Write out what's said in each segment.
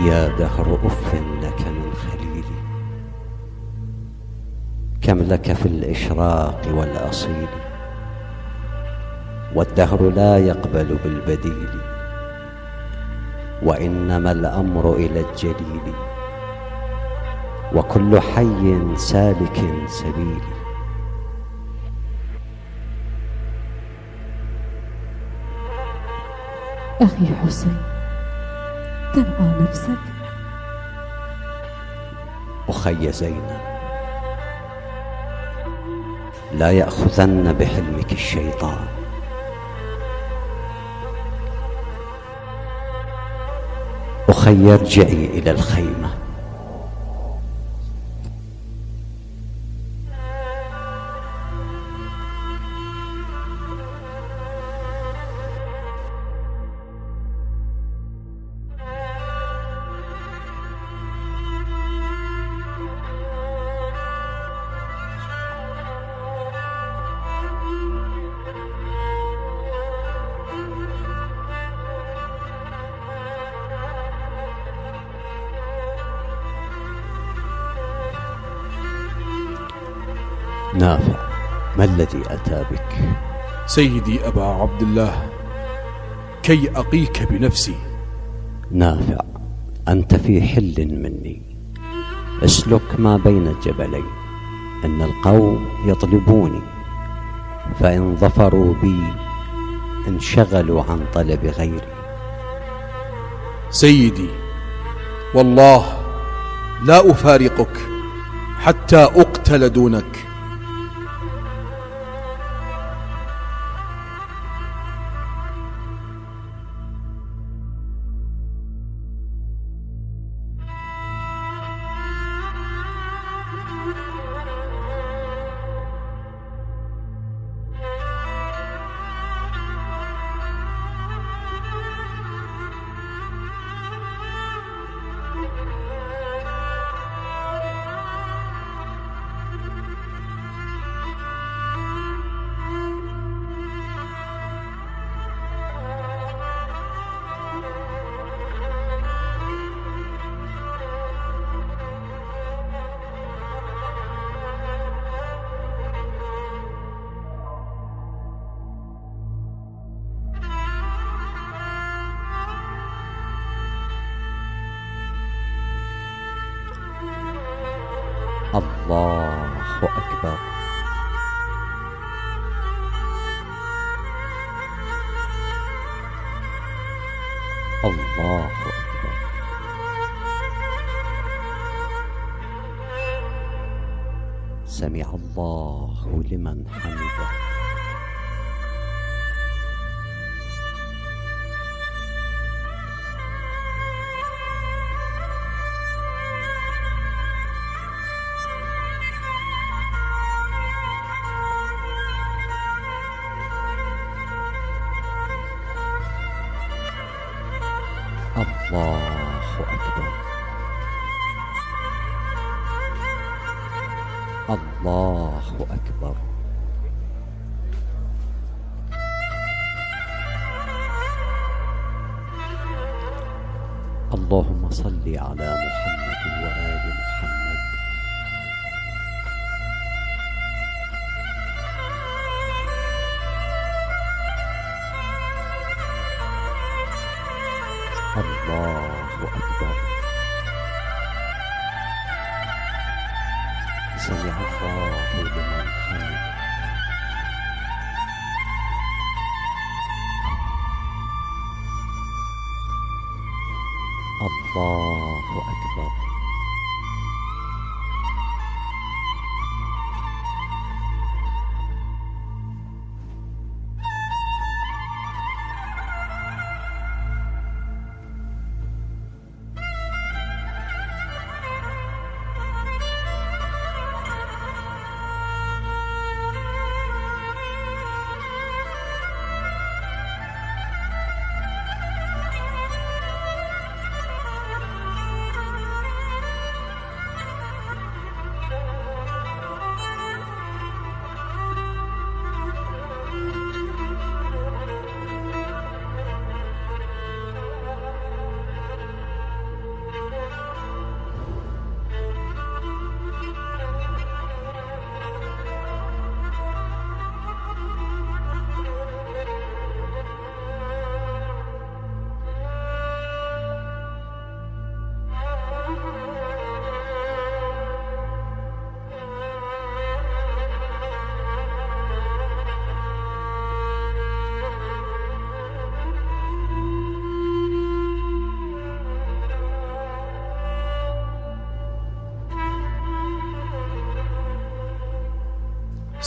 يا دهر أف لك من خليلي، كم لك في الإشراق والأصيل، والدهر لا يقبل بالبديل، وإنما الأمر إلى الجليل، وكل حي سالك سبيل. أخي حسين، ترعى نفسك. أخي زينب، لا يأخذن بحلمك الشيطان. أخي ارجعي إلى الخيمة. نافع، ما الذي أتى بك؟ سيدي أبا عبد الله، كي أقيك بنفسي. نافع، أنت في حل مني، اسلك ما بين الجبلين، إن القوم يطلبوني، فإن ظفروا بي انشغلوا عن طلب غيري. سيدي، والله لا أفارقك حتى أقتل دونك. الله أكبر. الله أكبر. سمع الله لمن حمده. الله أكبر. الله أكبر. اللهم صل على محمد وآل محمد. الله أكبر. سمع الله لمن حمده. الله أكبر.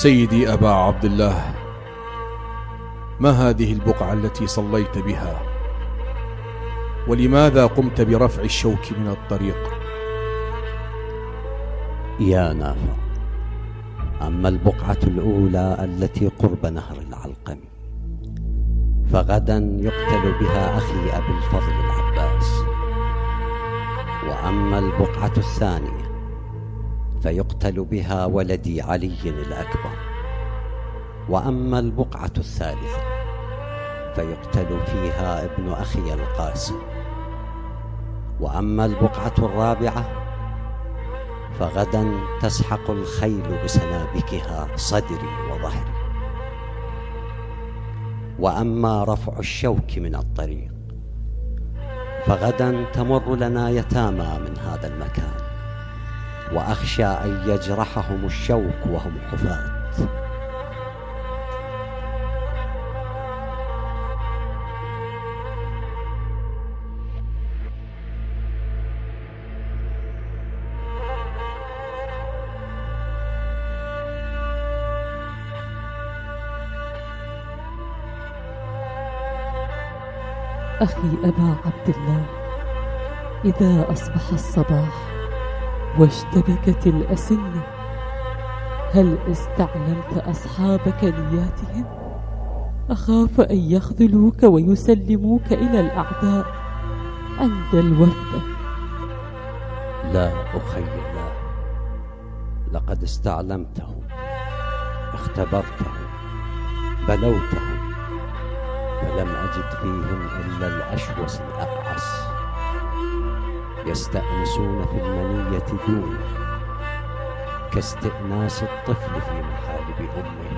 سيدي أبا عبد الله، ما هذه البقعة التي صليت بها؟ ولماذا قمت برفع الشوك من الطريق؟ يا نافع، أما البقعة الأولى التي قرب نهر العلقم فغدا يقتل بها أخي أبي الفضل العباس، وأما البقعة الثانية فيقتل بها ولدي علي الأكبر، وأما البقعة الثالثة فيقتل فيها ابن أخي القاسم، وأما البقعة الرابعة فغدا تسحق الخيل بسنابكها صدري وظهري، وأما رفع الشوك من الطريق فغدا تمر لنا يتامى من هذا المكان، وأخشى أن يجرحهم الشوك وهم حفاة. أخي أبا عبد الله، إذا أصبح الصباح واشتبكت الأسنة، هل استعلمت أصحابك نياتهم؟ أخاف أن يخذلوك ويسلموك إلى الأعداء عند الوفدة. لا أخي لا، لقد استعلمتهم، اختبرتهم، بلوتهم، فلم أجد فيهم إلا الأشوس الأقعس، يستأنسون في المنية دوني كاستئناس الطفل في محالب أمه.